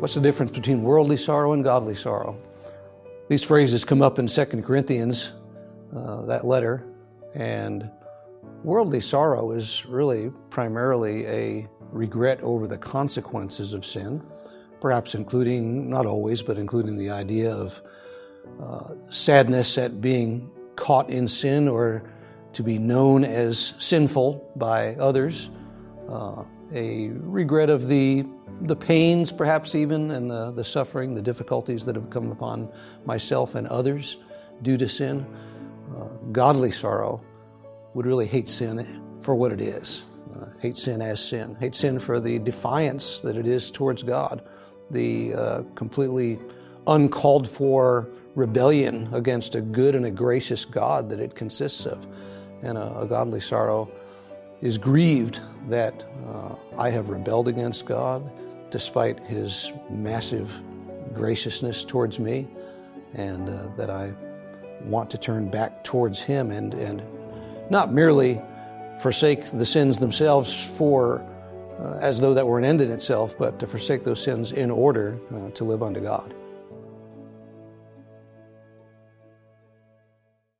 What's the difference between worldly sorrow and godly sorrow? These phrases come up in 2 Corinthians, that letter, and worldly sorrow is really primarily a regret over the consequences of sin, perhaps including, not always, but including the idea of sadness at being caught in sin or to be known as sinful by others, a regret of the pains, perhaps even, and the suffering, the difficulties that have come upon myself and others due to sin. Godly sorrow would really hate sin for what it is. Hate sin as sin. Hate sin for the defiance that it is towards God, the completely uncalled for rebellion against a good and a gracious God that it consists of. And a godly sorrow is grieved that I have rebelled against God despite His massive graciousness towards me, and that I want to turn back towards Him and not merely forsake the sins themselves for as though that were an end in itself, but to forsake those sins in order to live unto God.